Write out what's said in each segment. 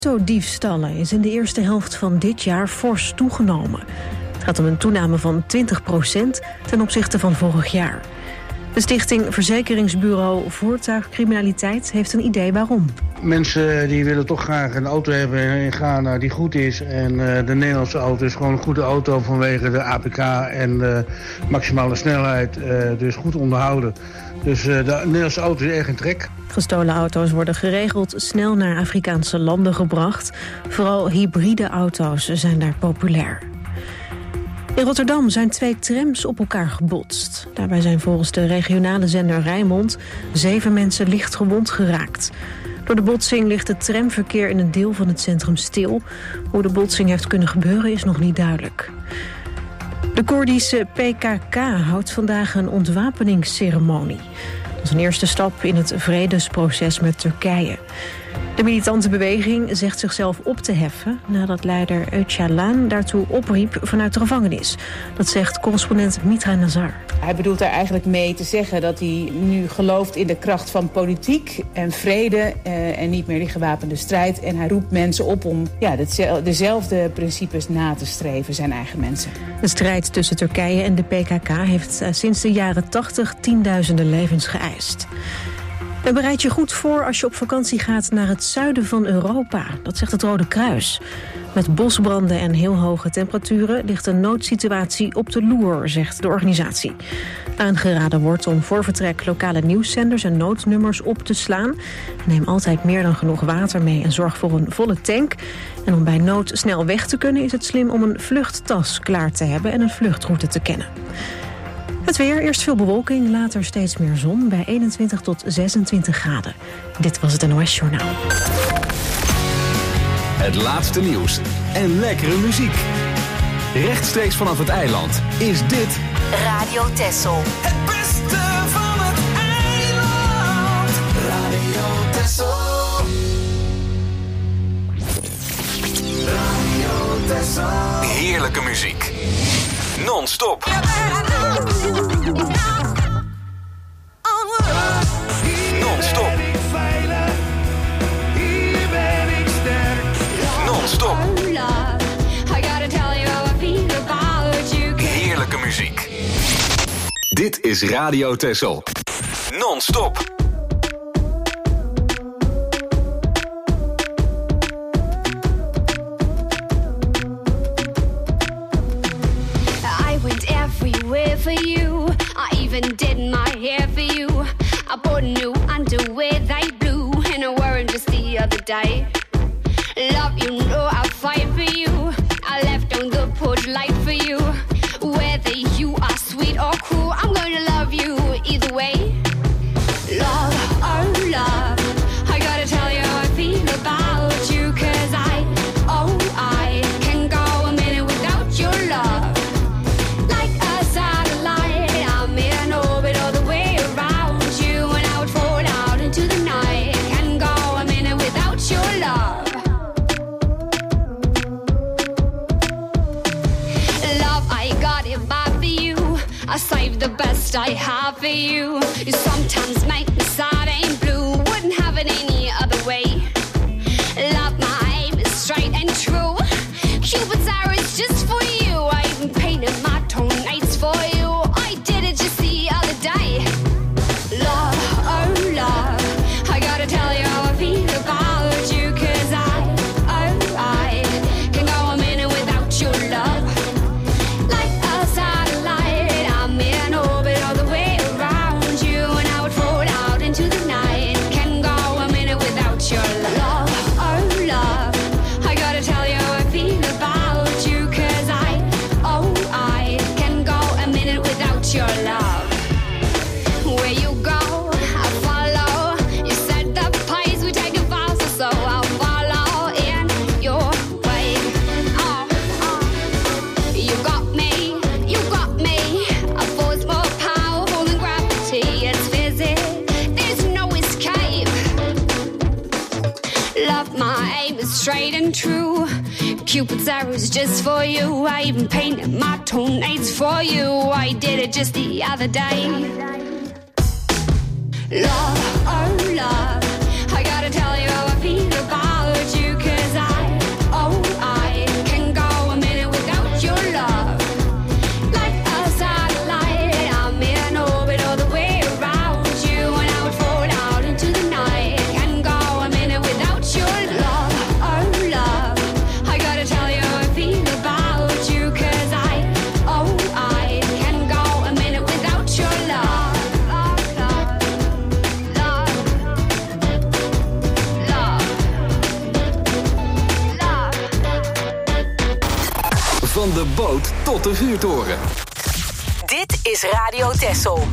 Autodiefstallen is in de eerste helft van dit jaar fors toegenomen. Het gaat om een toename van 20% ten opzichte van vorig jaar. De stichting Verzekeringsbureau Voertuigcriminaliteit heeft een idee waarom. Mensen die willen toch graag een auto hebben in Ghana die goed is. En de Nederlandse auto is gewoon een goede auto vanwege de APK en de maximale snelheid. Dus goed onderhouden. Dus de Nederlandse auto is erg in trek. Gestolen auto's worden geregeld snel naar Afrikaanse landen gebracht. Vooral hybride auto's zijn daar populair. In Rotterdam zijn 2 trams op elkaar gebotst. Daarbij zijn volgens de regionale zender Rijnmond 7 mensen licht gewond geraakt. Door de botsing ligt het tramverkeer in een deel van het centrum stil. Hoe de botsing heeft kunnen gebeuren is nog niet duidelijk. De Koerdische PKK houdt vandaag een ontwapeningsceremonie. Dat is een eerste stap in het vredesproces met Turkije. De militante beweging zegt zichzelf op te heffen nadat leider Öcalan daartoe opriep vanuit de gevangenis. Dat zegt correspondent Mitra Nazar. Hij bedoelt daar eigenlijk mee te zeggen dat hij nu gelooft in de kracht van politiek en vrede en niet meer die gewapende strijd. En hij roept mensen op om dezelfde principes na te streven, zijn eigen mensen. De strijd tussen Turkije en de PKK heeft sinds de jaren 80 tienduizenden levens geëist. En bereid je goed voor als je op vakantie gaat naar het zuiden van Europa. Dat zegt het Rode Kruis. Met bosbranden en heel hoge temperaturen ligt een noodsituatie op de loer, zegt de organisatie. Aangeraden wordt om voor vertrek lokale nieuwszenders en noodnummers op te slaan. Neem altijd meer dan genoeg water mee en zorg voor een volle tank. En om bij nood snel weg te kunnen is het slim om een vluchttas klaar te hebben en een vluchtroute te kennen. Het weer, eerst veel bewolking, later steeds meer zon bij 21 tot 26 graden. Dit was het NOS Journaal. Het laatste nieuws en lekkere muziek. Rechtstreeks vanaf het eiland is dit Radio Texel. Het beste van het eiland. Radio Texel. Radio Texel. heerlijke muziek. Non-stop. Non-stop. Non-stop. Heerlijke muziek. Dit is Radio Texel. Non-stop. For you, I even did my hair for you. I bought new underwear, they blue, and I wore them just the other day. Love, you know I'll fight for you. I left on the porch light for you. Whether you are sweet or cruel, I'm gonna love you either way. Love, oh love, I gotta tell you how I feel about you, 'cause I can go a minute without your love. I save the best I have for you. You sometimes make me sad and blue. Wouldn't have it any other way. Love, my aim is straight and true. Cupid's arrow is just for you. I even painted my toenails for you. I did it just the other day. Love, oh love, I gotta tell you how I feel about you, 'cause I can go a minute without your love. Straight and true. Cupid's arrows just for you. I even painted my toenails for you. I did it just the other day. Love, oh love, I gotta tell you how I feel about you, 'cause Van de boot tot de vuurtoren. Dit is Radio Texel.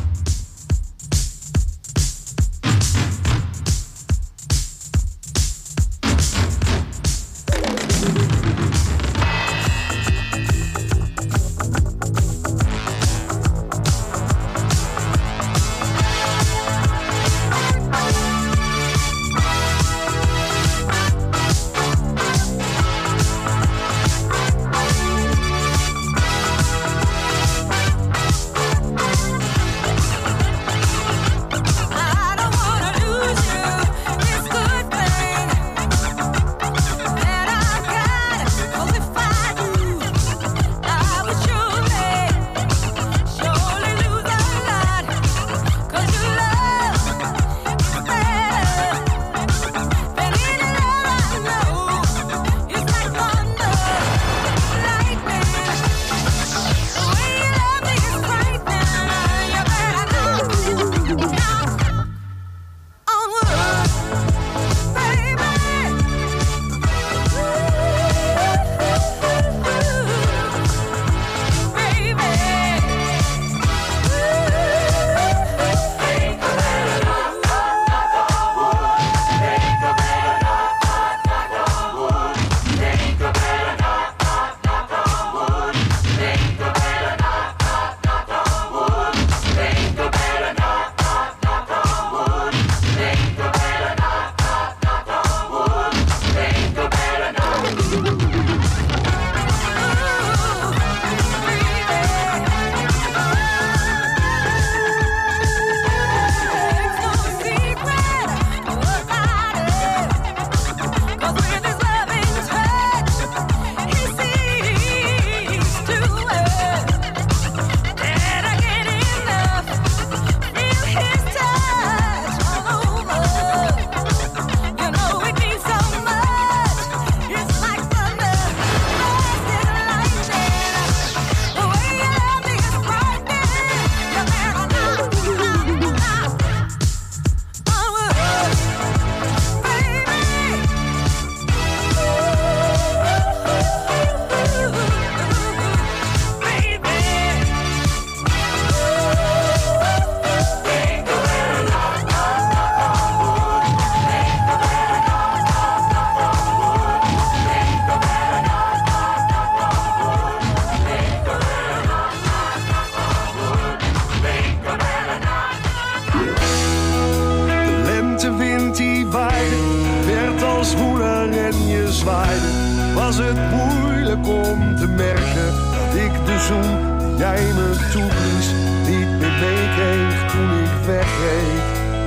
Was het moeilijk om te merken dat ik de zoen die jij me toeblies niet meer meekreeg toen ik wegreed.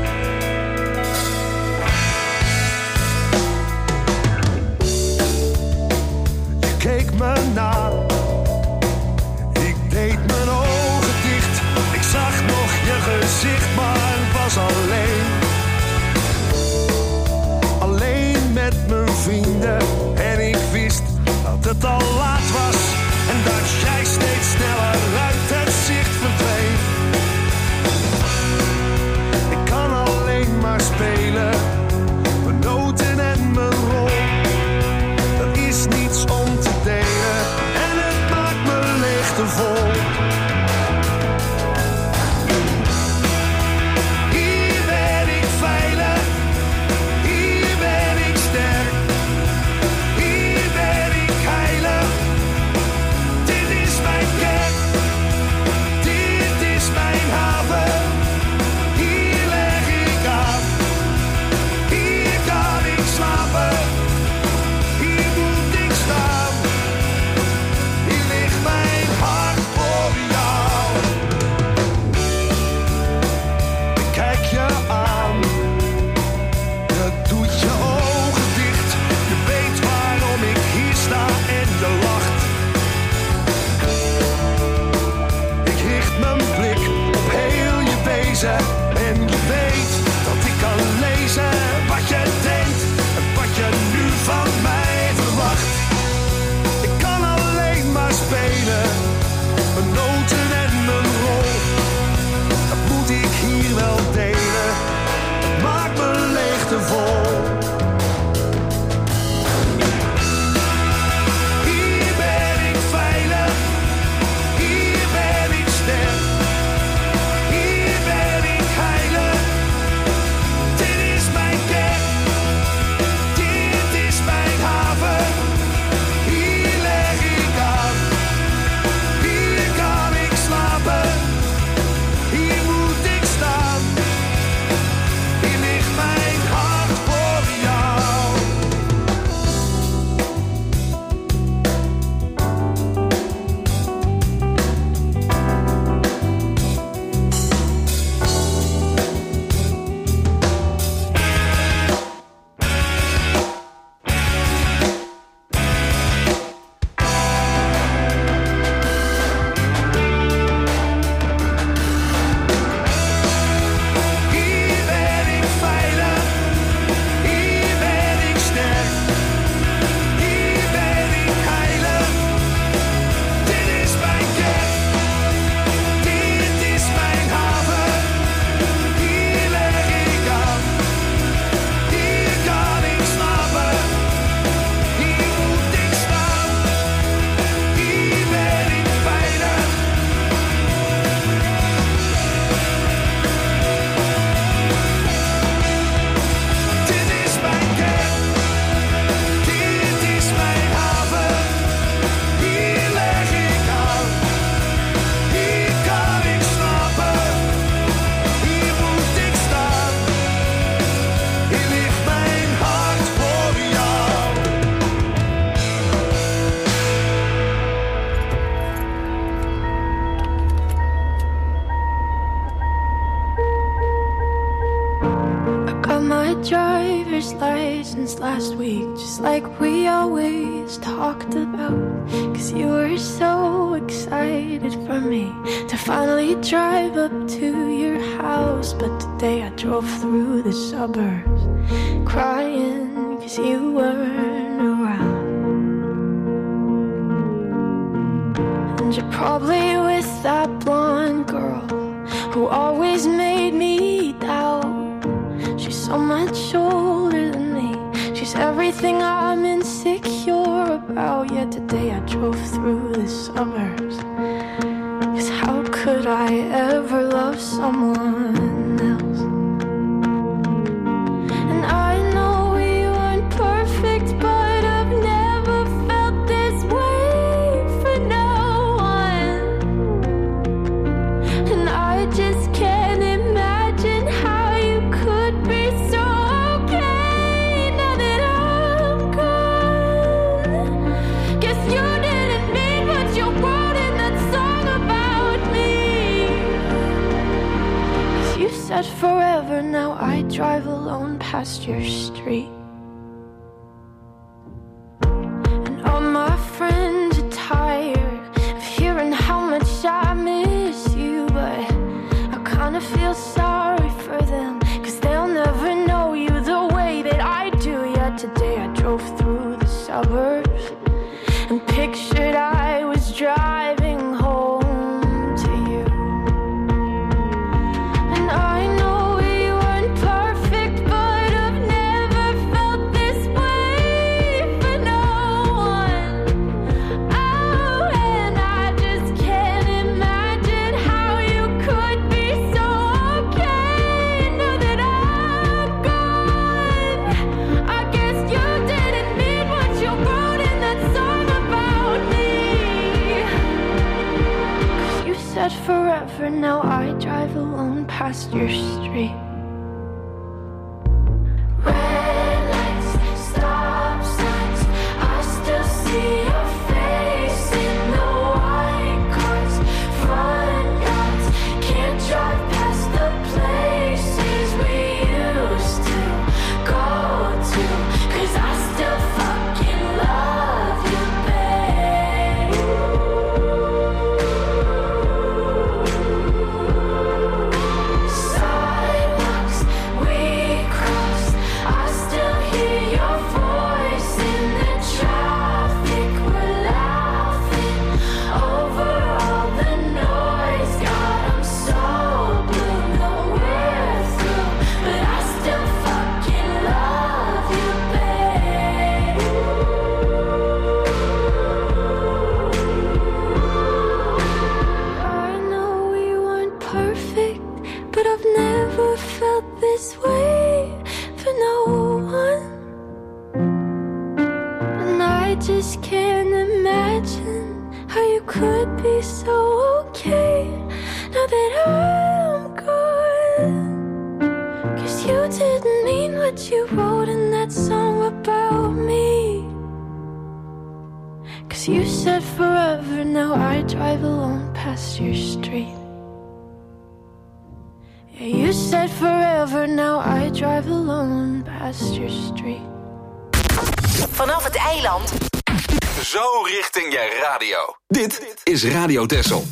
Je keek me na, ik deed mijn ogen dicht. Ik zag nog je gezicht, maar was alleen. Alleen met mijn vrienden. En ik wist dat het al laat was en dat jij steeds sneller uit het zicht verdween. Ik kan alleen maar spelen, mijn noten en mijn rol. Er is niets om te delen. since last week, just like we always talked about. 'Cause you were so excited for me to finally drive up to your house. But today I drove through the suburbs crying 'cause you weren't around. And you're probably with that blonde girl who always made me doubt. She's so much older than me. She's everything I'm insecure about. Yet today I drove through the suburbs. 'Cause how could I ever love someone else? And I know we weren't perfect, but I've never felt this way for no one. And I just can't imagine how you could be so okay now that I'm gone. Guess you didn't mean what you wrote in that song about me. 'Cause you said forever, now I drive alone past your street. And all my friends are tired of hearing how much I miss you, but I kinda feel sorry for them, 'cause they'll never know you the way that I do. Yet today I drove through the suburbs and pictured I was driving home to you. And I know we weren't perfect, but I've never felt this way for no one. Oh, and I just can't imagine how you could be so okay now that I'm gone. I guess you didn't mean what you wrote in that song about me. 'Cause you said forever, now I drive alone past your street. Red lights, stop signs, I still see your face in the white cars, front yards. Can't drive past the places we used to go to, 'cause I still fucking love you, babe. Sidewalks we crossed, I still hear your voice in the traffic. We're laughing over all the noise. God, I'm so blue, no we're through, but I still fucking love you, babe. I know we weren't perfect, but I've never felt this way for no one. And I just can't imagine how you could be so okay now that I'm gone. 'Cause you didn't mean what you wrote in that song about me. 'Cause you said forever, now I drive alone past your street. Yeah, you said forever, now I drive alone past your street. Vanaf het eiland. Zo richting je radio. Dit is Radio Texel.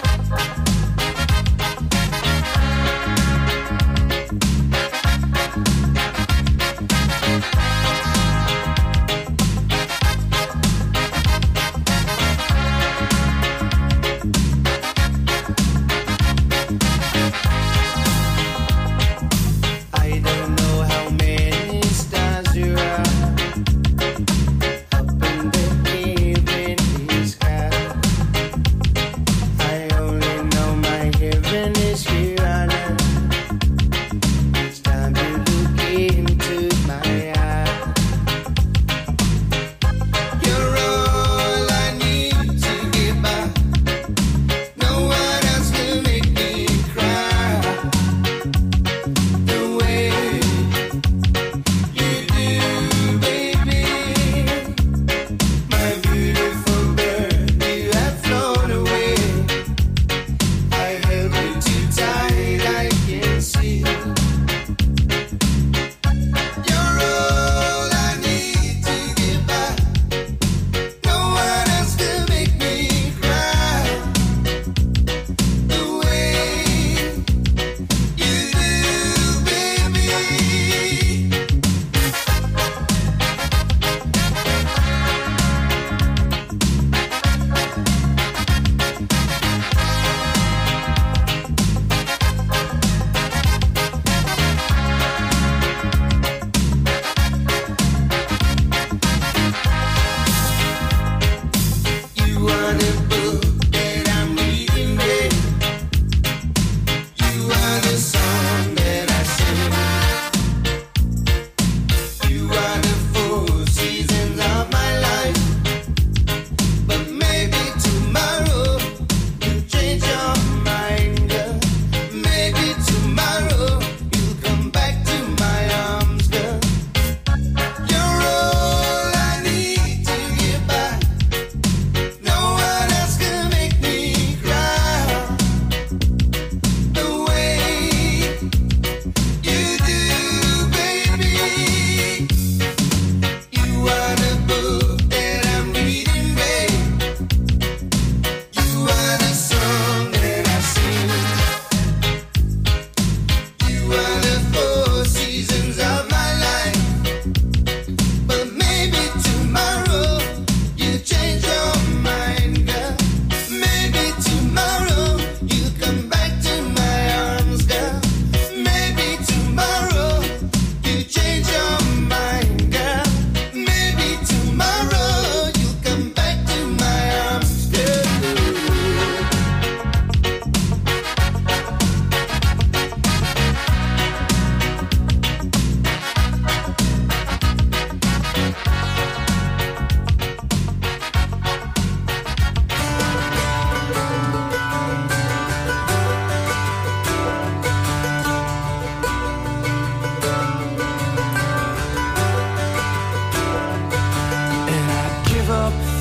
I don't know how many stars there are up in the evening sky. I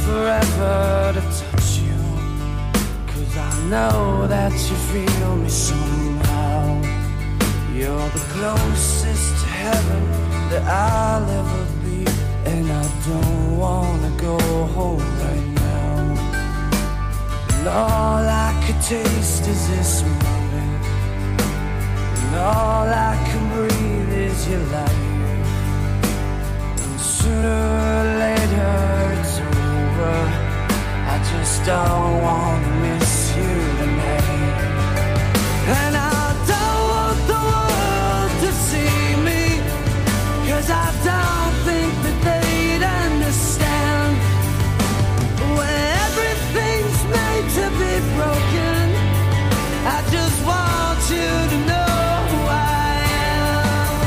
forever to touch you, 'cause I know that you feel me somehow. You're the closest to heaven that I'll ever be, and I don't wanna go home right now. And all I could taste is this moment, and all I can breathe is your light. And sooner or later it's over, I just don't wanna miss you tonight. And I don't want the world to see me, 'cause I don't think that they'd understand. When everything's made to be broken, I just want you to know who I am.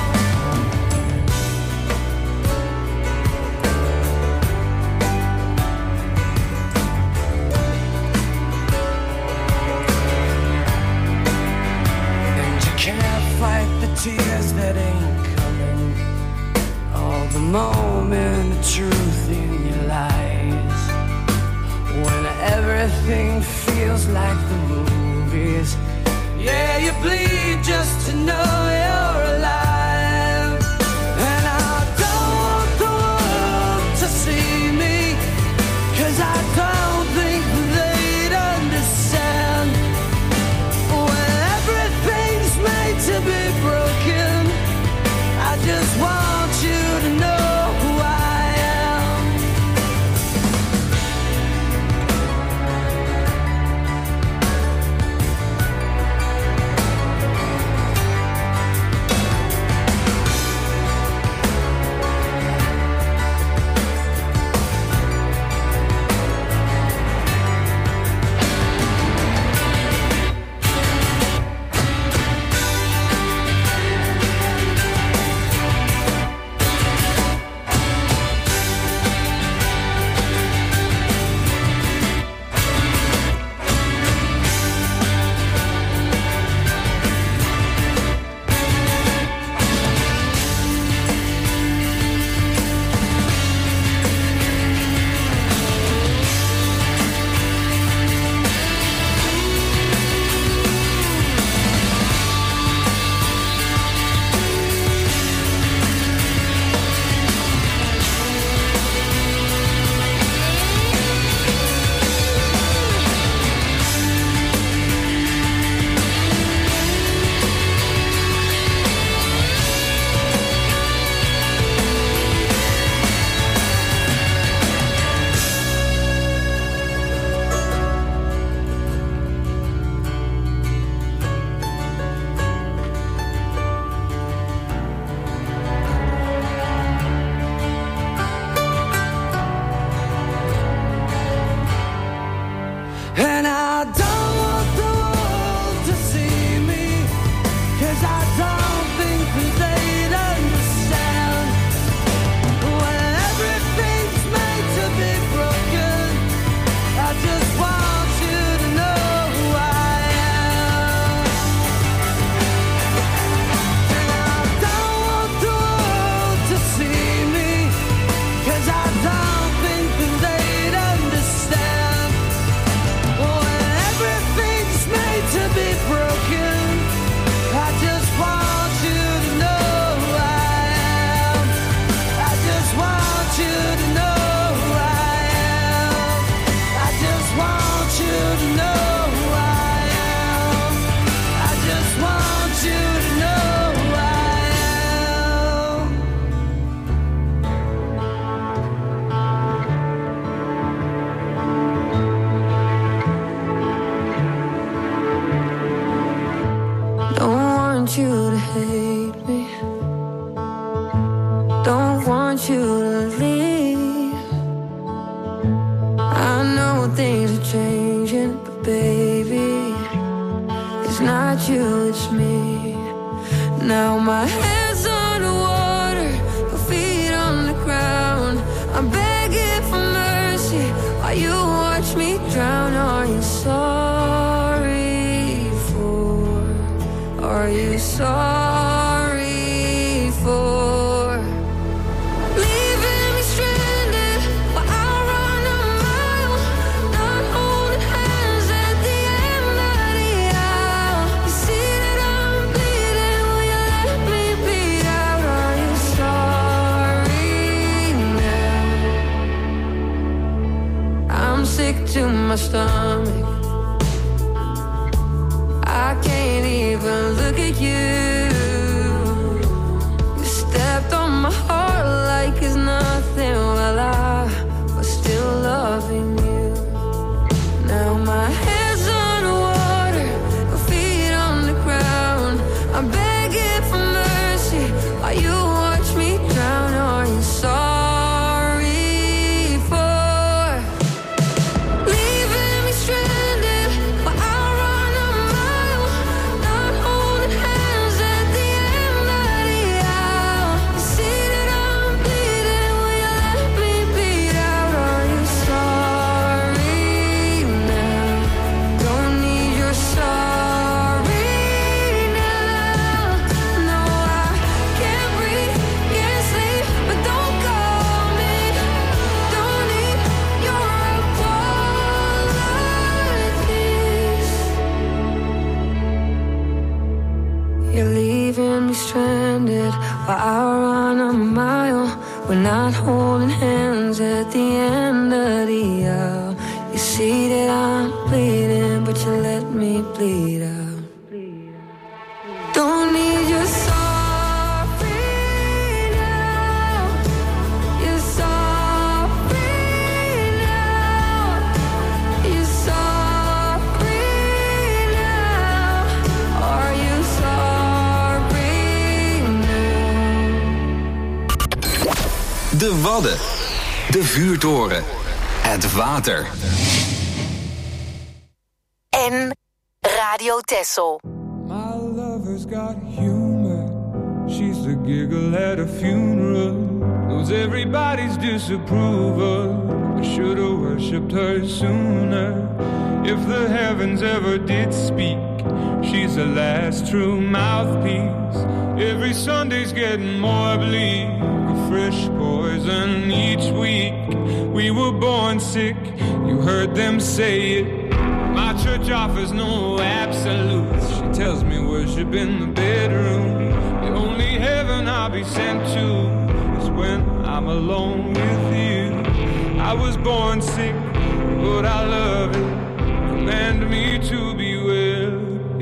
And you can't fight the tears that ain't coming, all the moment of truth in your lies. When everything feels like the movies, yeah, you bleed just to know you're alive. And I don't want the world to see me, 'cause I don't think they'd understand. When everything's made to be broken, I just want you to know who I am. And I don't want the world to see me, 'cause I don't think that they'd understand. When everything's made to be broken, I just want you to know who I am. And I don't want the world to see me, 'cause I don't think that they'd understand. When everything's made to be broken, I just want you to know who I am. I just want you to know who I am. I just want you to know who I am. I just want you to know who I am. Don't want you to hate me. Don't want you to leave. I know things are changing, but baby, it's not you, it's me. Now my head's underwater, my feet on the ground. I'm begging for mercy while you watch me drown. Are you sorry for? Are you sorry for leaving me stranded while I run a mile? sick to my stomach. I can't even look at you. You stepped on my heart like it's nothing. Well, I was still loving you. Now my head's underwater, my feet on the ground. I'm begging for mercy while you watch me drown. Are you sorry for leaving me stranded while I run a mile, not holding hands at the end of the aisle? You see that I'm bleeding, will you let me bleed out? Are you sorry now? Don't need your sorry now. No, I can't breathe, can't sleep, but don't call me. Don't need your apologies. You're leaving me stranded while I run a mile. We're not holding hands at the end of the aisle. You see that I'm bleeding, but you let me bleed out. Don't need your sorry now. You're sorry now. You're sorry now. Are you sorry now? De Wadden. De vuurtoren. Het water. En Radio Texel. My lover's got humor. She's the giggle at a funeral. Knows everybody's disapproval. I should've worshipped her sooner. If the heavens ever did speak, she's the last true mouthpiece. Every Sunday's getting more bleak. A fresh poison each week. We were born sick, you heard them say it. My church offers no absolutes. She tells me worship in the bedroom. The only heaven I'll be sent to is when I'm alone with you. I was born sick, but I love it. Command me to be well.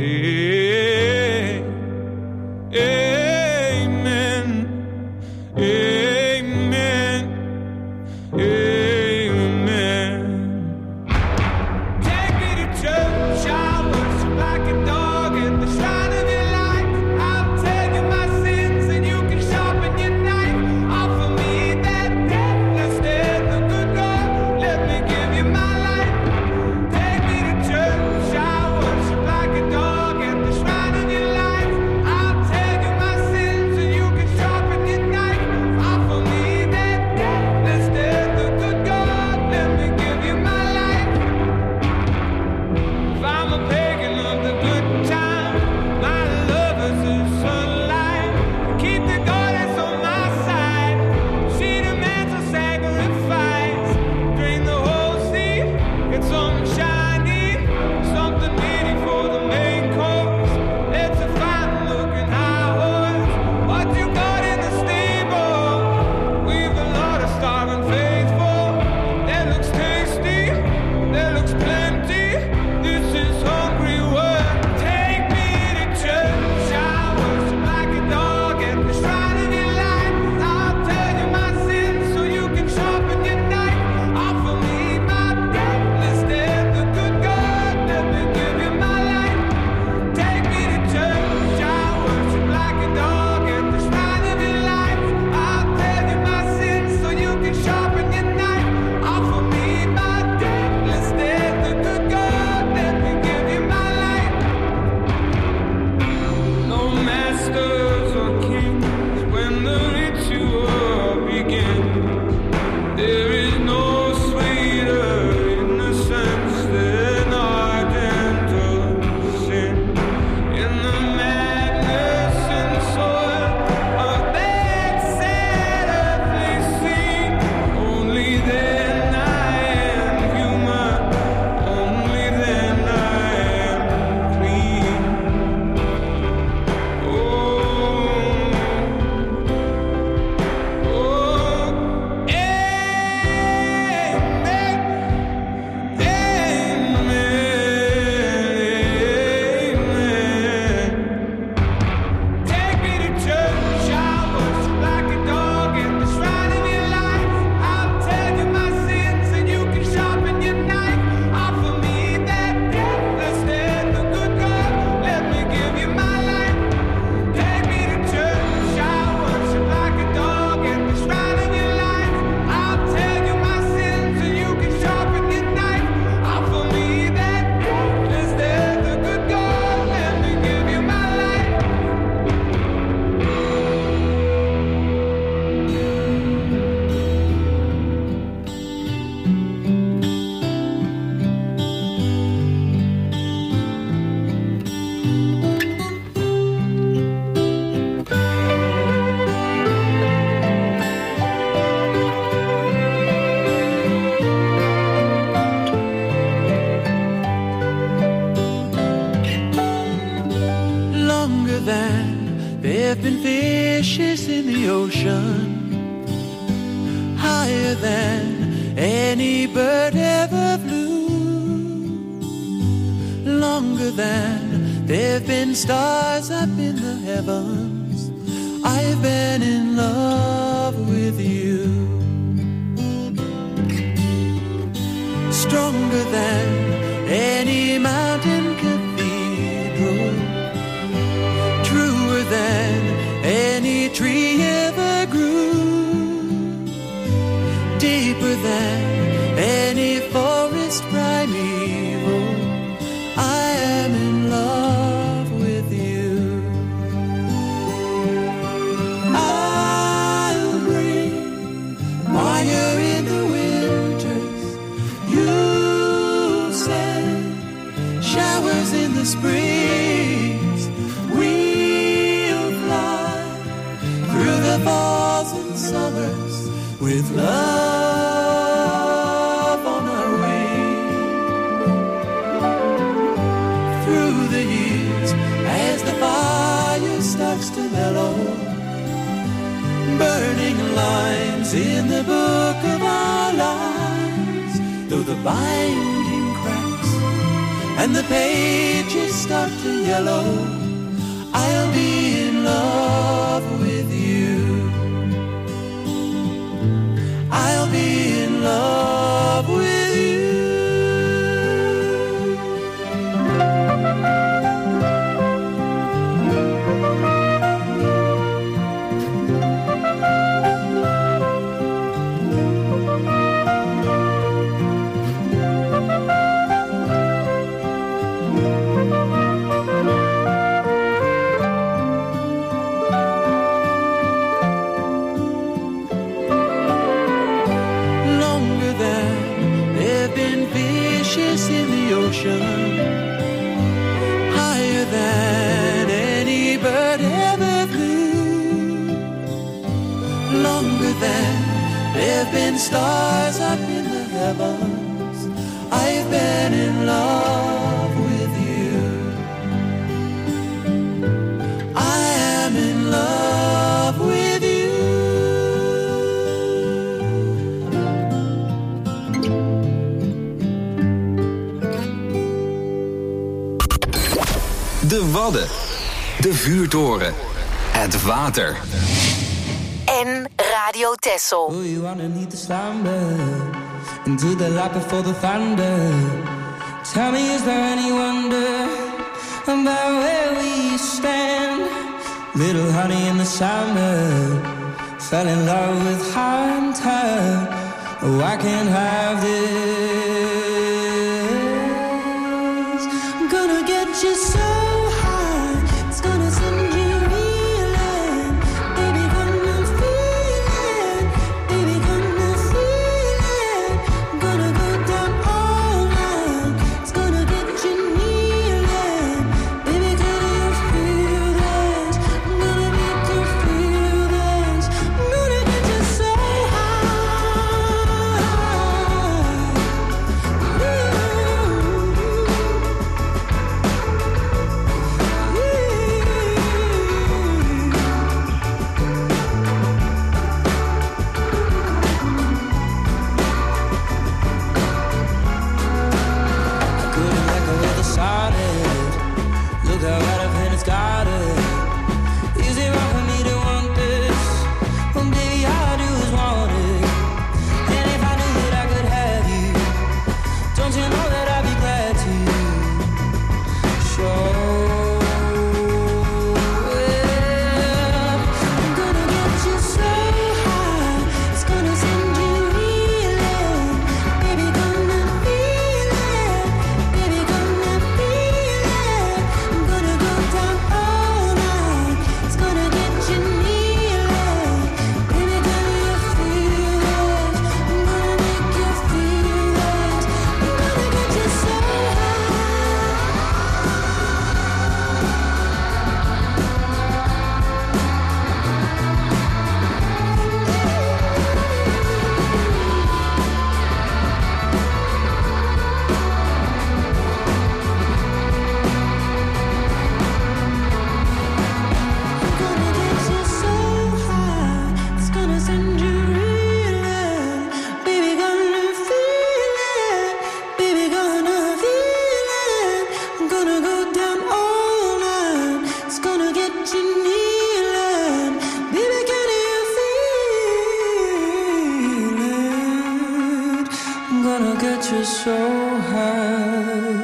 Amen. Amen. Amen. Take me to church, I worship like a dog at the shrine of your life. I'll tell you my sins and you can sharpen your knife. Offer me that death instead, the good God, let me give you my life. Take me to church, I worship like a dog at the shrine of your life. I'll tell you my than there've been stars up in the heavens. I've been in love with you. Stronger than any mountain cathedral, truer than any tree ever grew, deeper than any forest primeval. I am in love with you. I'll bring fire in the winters, you send showers in the springs. We'll fly through the falls and summers with love on our wings. Through the years, as the fire starts to mellow, burning lines in the book of our lives, though the binding cracks and the pages start to yellow, I'll be in love with you. I'll be in love with you. Longer than there've been fishes in the ocean, higher than any bird ever flew, longer than there've been stars up in the heavens. I've been in love with you. I am in love with you. De Wadden, de vuurtoren, het water. En Radio Texel. Do you underneath the slumber into the light before the thunder? Tell me, is there any wonder about where we stand? Little honey in the summer, fell in love with hunter. Oh, I can't have this. I'm gonna get you so high, it's gonna send you reeling. Baby, gonna feel it. Baby, gonna feel it. I'm gonna go down all night, it's gonna get you kneeling. Baby, can you feel this? I'm gonna make you feel this. I'm gonna get you so high. gonna get you so high.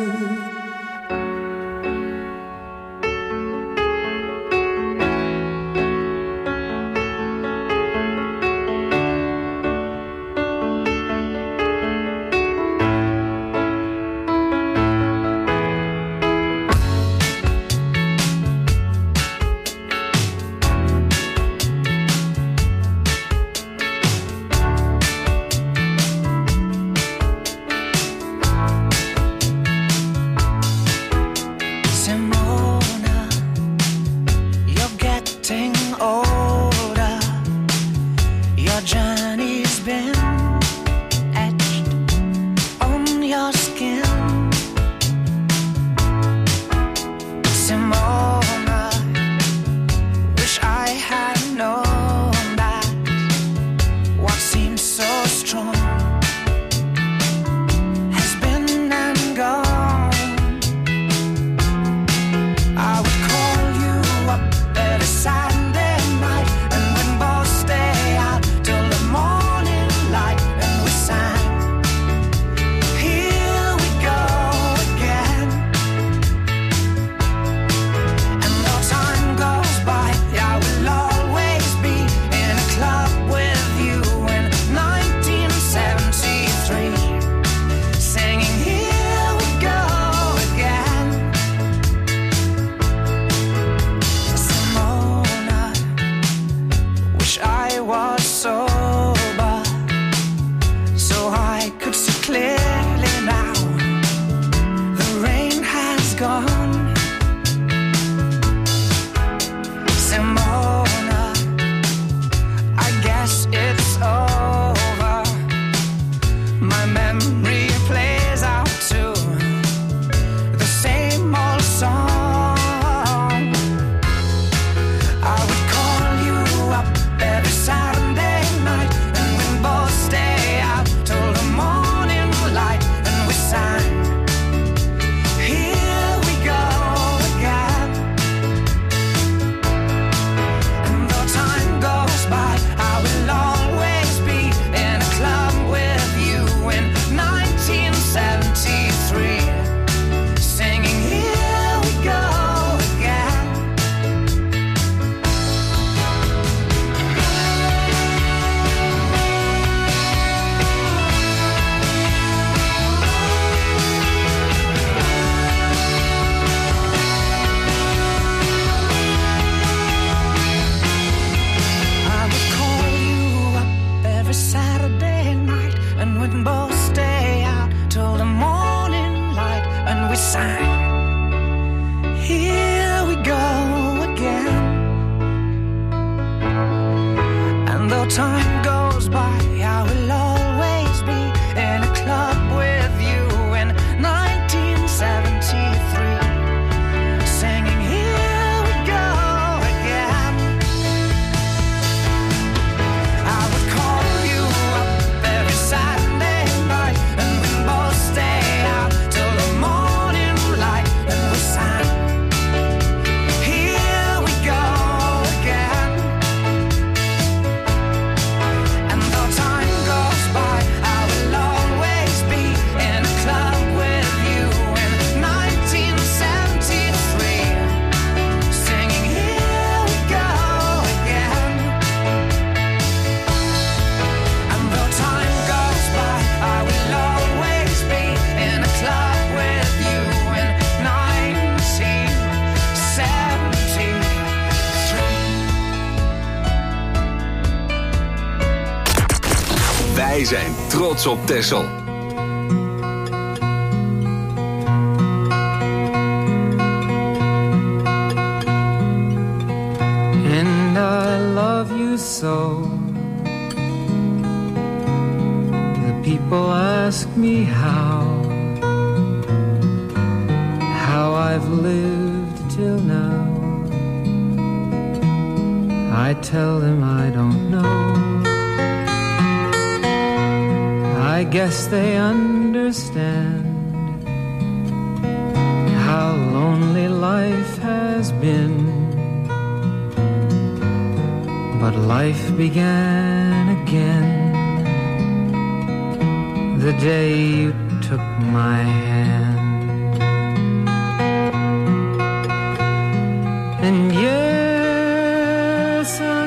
Wij zijn trots op Texel. And I love you so. The people ask me how I've lived till now. I tell them I don't know. I guess they understand how lonely life has been. But life began again. the day you took my hand. And yes, I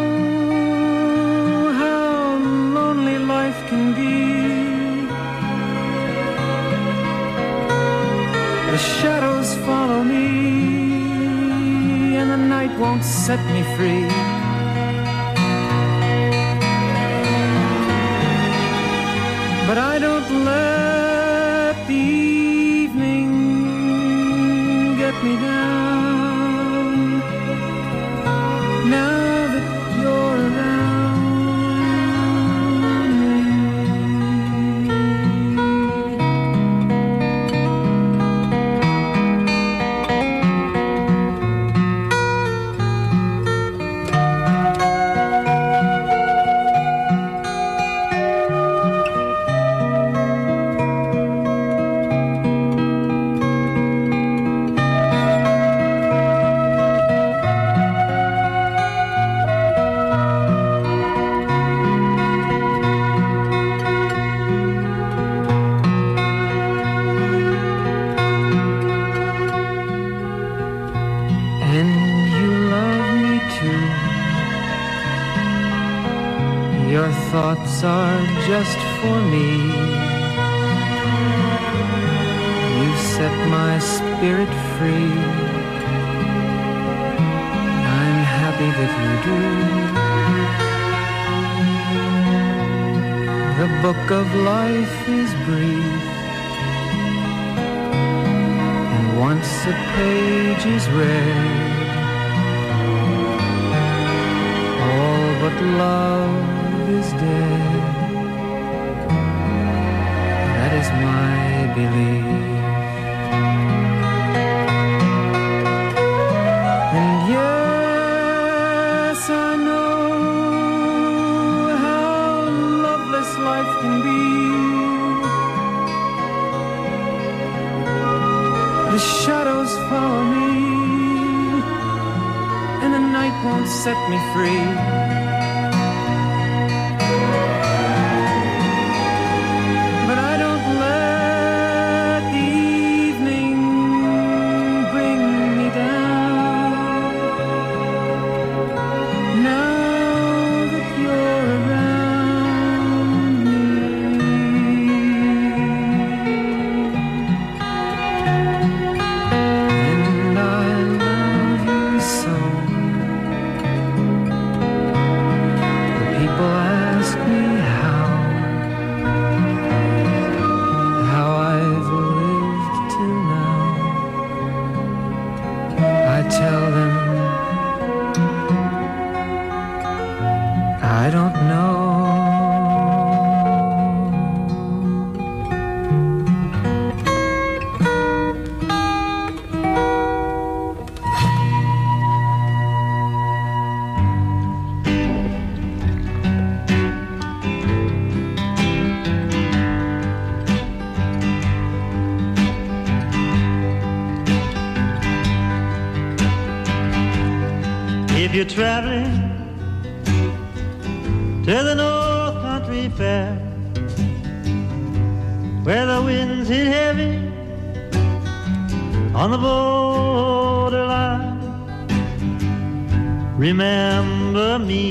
know how lonely life can be. The shadows follow me, and the night won't set me free. But I don't let the evening get me down. Now that you're around thoughts are just for me. You set my spirit free. I'm happy that you do. The book of life is brief, and once a page is read, all but love is dead. That is my belief. And yes, I know how loveless life can be. The shadows follow me, and the night won't set me free. You're traveling to the North Country Fair, where the winds hit heavy on the borderline. Remember me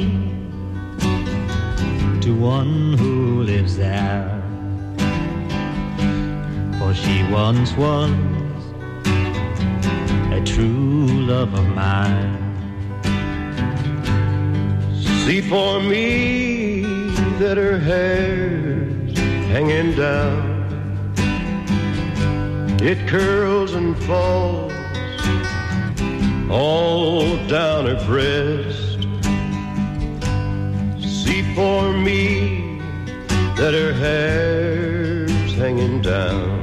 to one who lives there, for she once was a true love of mine. See for me that her hair's hanging down. It curls and falls all down her breast. See for me that her hair's hanging down.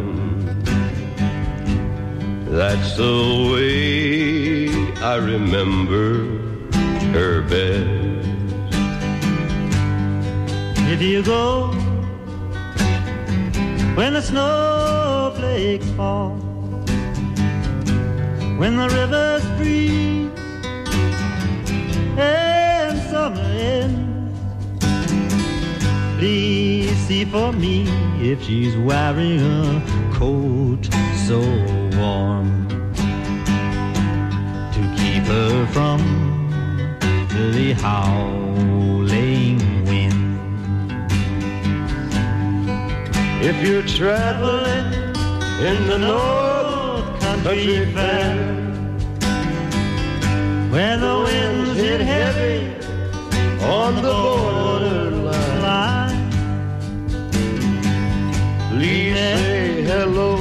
That's the way I remember her best. If you go when the snowflakes fall, when the rivers freeze and summer ends, please see for me if she's wearing a coat so warm to keep her from the howling wind. If you're traveling in the North Country Fair, where the winds hit heavy on the borderline, please say hello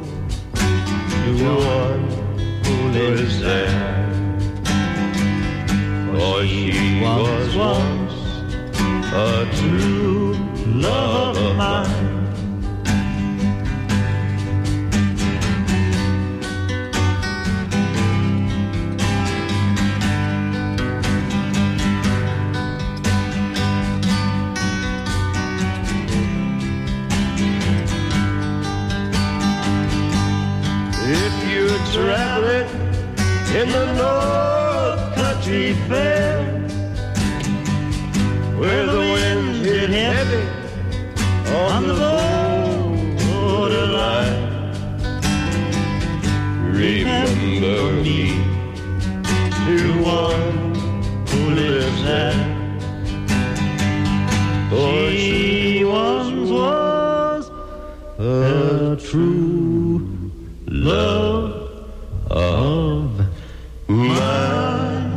to one who lives there. For she was once a true love of mine. Traveling in the North Country Fair, where the winds hit heavy on the borderline. Remember me to one who lives there, for she once was a true love of mine.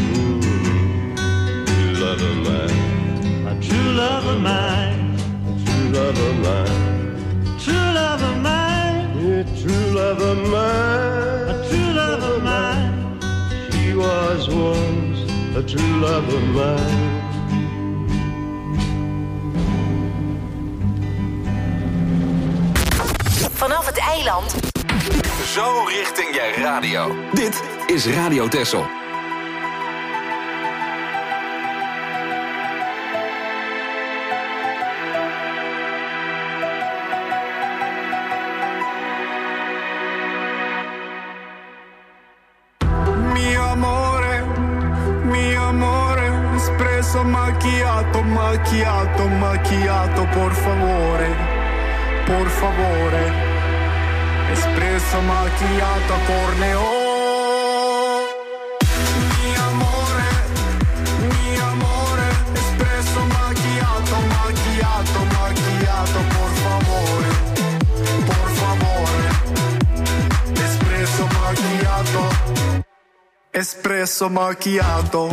True love of mine. A true love of mine. A true love of mine. True love of mine. A true love of mine. A true love of mine. She was once a true love of mine. Vanaf het eiland. Zo richting je radio. Dit is Radio Texel. Mio amore, espresso macchiato, macchiato, macchiato, por favore, por favore. Espresso macchiato a corneo. Mio amore, espresso macchiato, macchiato, macchiato, por favore, por favore. Espresso macchiato, espresso macchiato.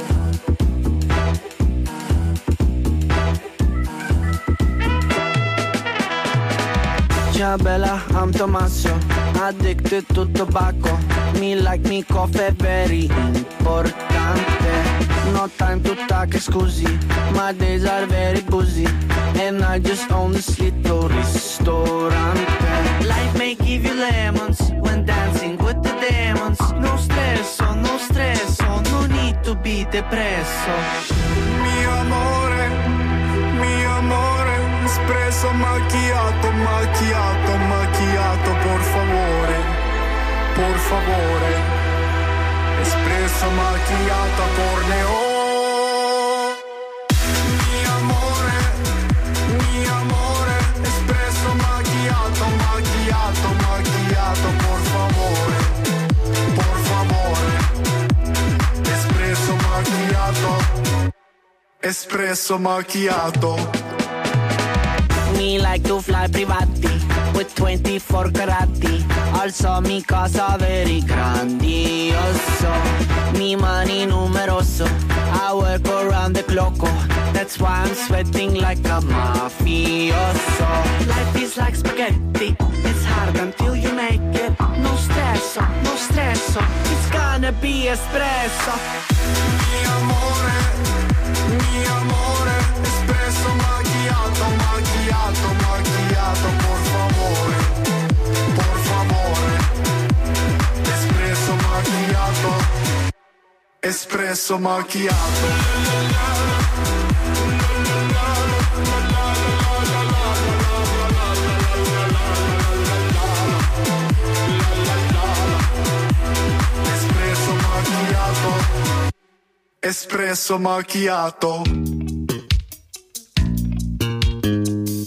Ciao bella, I'm Tommaso, addicted to tobacco. Me like me coffee, very importante. No time to talk, scusi, my days are very busy. And I just own this little ristorante. Life may give you lemons when dancing with the demons. No stresso, no stresso, no need to be depresso. Mio amore, espresso macchiato, macchiato, macchiato, por favore, por favore. Espresso macchiato a corneo. Mio amore, espresso macchiato, macchiato, macchiato, por favore, por favore. Espresso macchiato, espresso macchiato. Me like to fly privati with 24 carati. Also mi casa very grandioso. Mi money numeroso. I work around the clock. That's why I'm sweating like a mafioso. Life is like spaghetti. It's hard until you make it. No stresso, no stresso. It's gonna be espresso. Mio amore, espresso macchiato, macchiato, macchiato, por favore, por favore. Espresso macchiato, espresso macchiato. Espresso macchiato.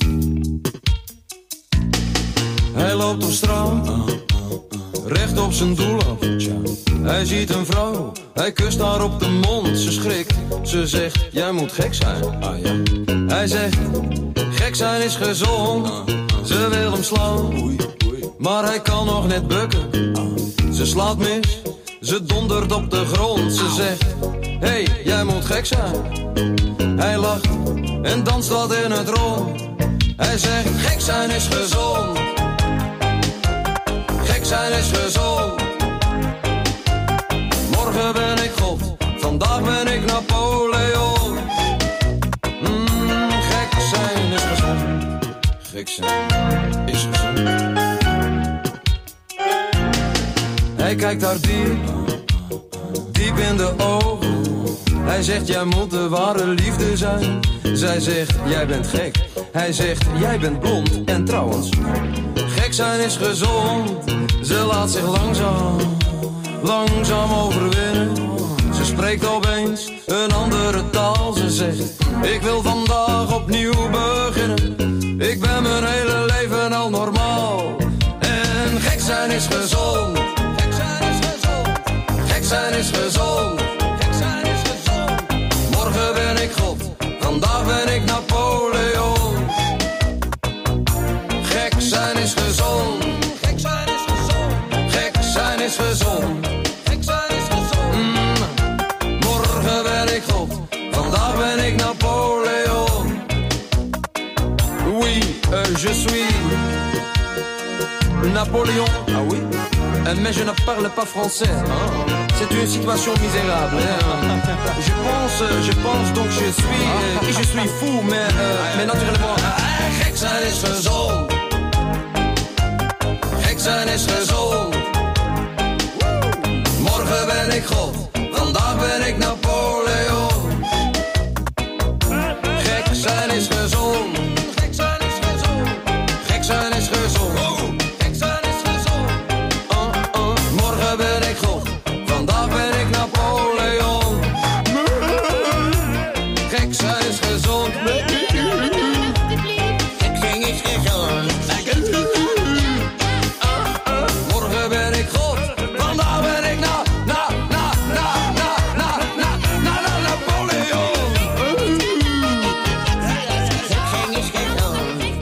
Hij loopt op straat, recht op zijn doel af. Hij ziet een vrouw, hij kust haar op de mond. Ze schrikt, ze zegt, jij moet gek zijn. Hij zegt, gek zijn is gezond. Ze wil hem slaan, maar hij kan nog net bukken. Ze slaat mis, ze dondert op de grond. Ze zegt, hey, jij moet gek zijn. Hij lacht en danst wat in het rond. Hij zegt, gek zijn is gezond. Gek zijn is gezond. Morgen ben ik God, vandaag ben ik Napoleon. Gek zijn is gezond. Gek zijn is gezond. Hij kijkt haar diep in de ogen. Hij zegt, jij moet de ware liefde zijn. Zij zegt, jij bent gek. Hij zegt, jij bent blond. En trouwens, gek zijn is gezond. Ze laat zich langzaam overwinnen. Ze spreekt opeens een andere taal. Ze zegt, ik wil vandaag opnieuw beginnen. Ik ben mijn hele leven al normaal. En gek zijn is gezond. Gek zijn is gezond. Gek zijn is gezond. Gek zijn is gezond. Morgen ben ik God, vandaag ben ik Napoleon. Gek zijn is gezond. Gek zijn is gezond. Gek zijn is gezond. Gek zijn is gezond. Morgen ben ik God, vandaag ben ik Napoleon. Oui, je suis Napoléon. Ah oui? Mais je ne parle pas français. Hein? C'est une situation misérable. Hein? Je pense donc je suis fou, mais naturellement. Gek zijn is gezond. Gek zijn is gezond. Morgen ben ik God, vandaag ben ik Napoleon. Gek zijn is gezond. Gek zijn is gezond. Gek zijn is gezond. Gek zijn is gezond. Morgen ben ik God, vandaag ben ik Napoleon. Gek zijn is gezond. Gek zijn is gezond. Morgen ben ik God, vandaag ben ik Napoleon. Gek zijn is gezond.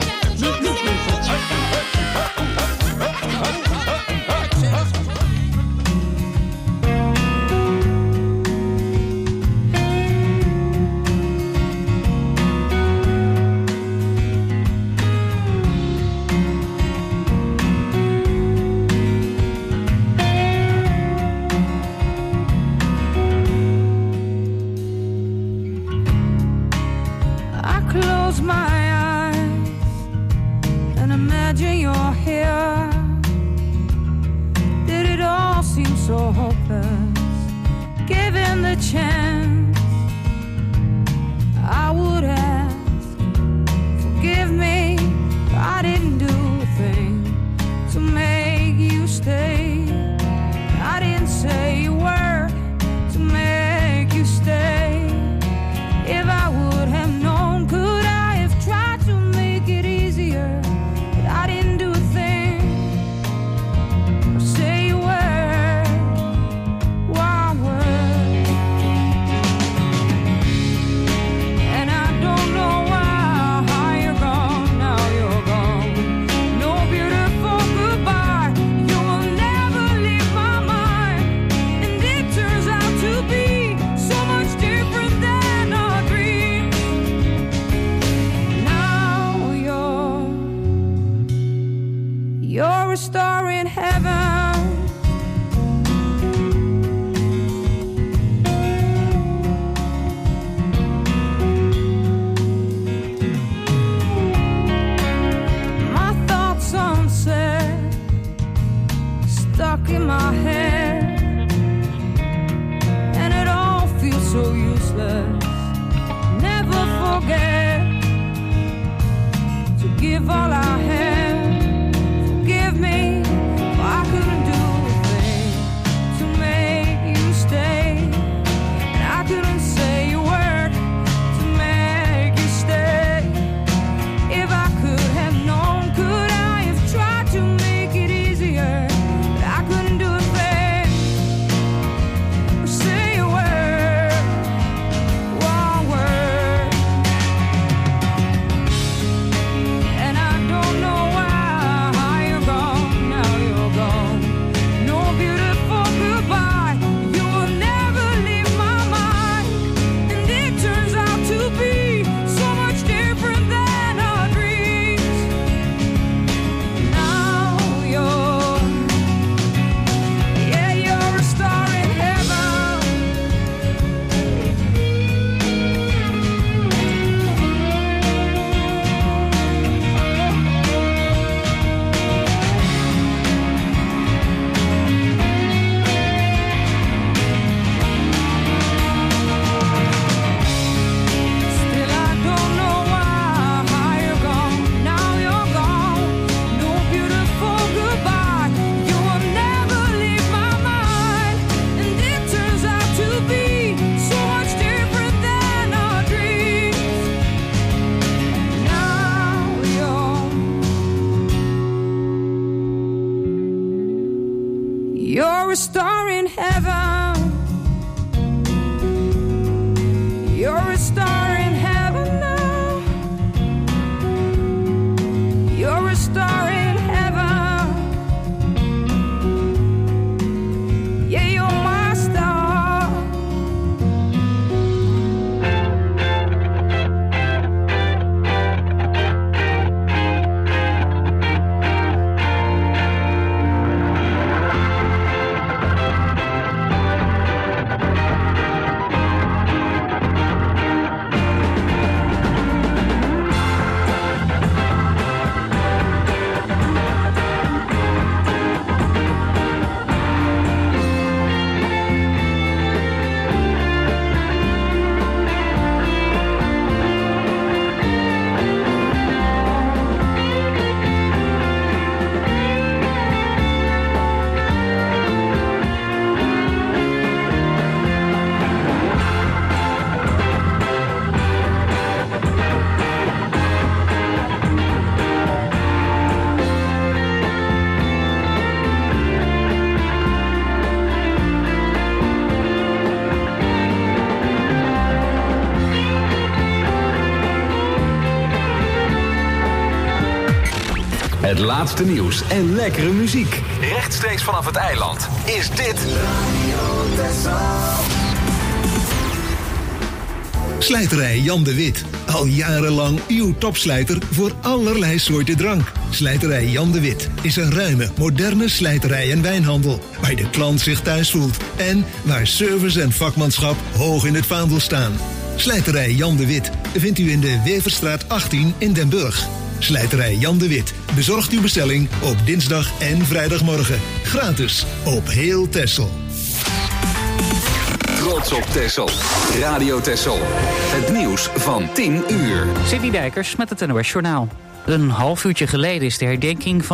I close my eyes and imagine you're here. Did it all seem so hopeless? Given the chance, I would ask, forgive me, I didn't do a thing to make you stay. I didn't say a word to make you stay. If I would have known, could I have tried to make it easier? But I didn't do a thing or say a word, one word. And I don't know why you're gone, now you're gone. No beautiful goodbye, you will never leave my mind. And it turns out to be so much different than our dreams. Now you're a star in heaven. My thoughts unsaid, stuck in my head, and it all feels so useless. Never forget to give all I had. Forgive me if I couldn't do a thing to make you stay. And I couldn't say a word to make you stay. If I could have known, could I have tried to You're a star in heaven. You're a star in heaven now. You're a star in heaven. Yeah, you're my star. Het laatste nieuws en lekkere muziek. Rechtstreeks vanaf het eiland is dit Slijterij Jan de Wit. Al jarenlang uw topslijter voor allerlei soorten drank. Slijterij Jan de Wit is een ruime, moderne slijterij en wijnhandel. Waar de klant zich thuis voelt. En waar service en vakmanschap hoog in het vaandel staan. Slijterij Jan de Wit vindt u in de Weverstraat 18 in Den Burg. Slijterij Jan de Wit bezorgt uw bestelling op dinsdag en vrijdagmorgen. Gratis op heel Texel. Trots op Texel. Radio Texel. Het nieuws van 10 uur. Sidney Dijkers met het NOS Journaal. Een half uurtje geleden is de herdenking van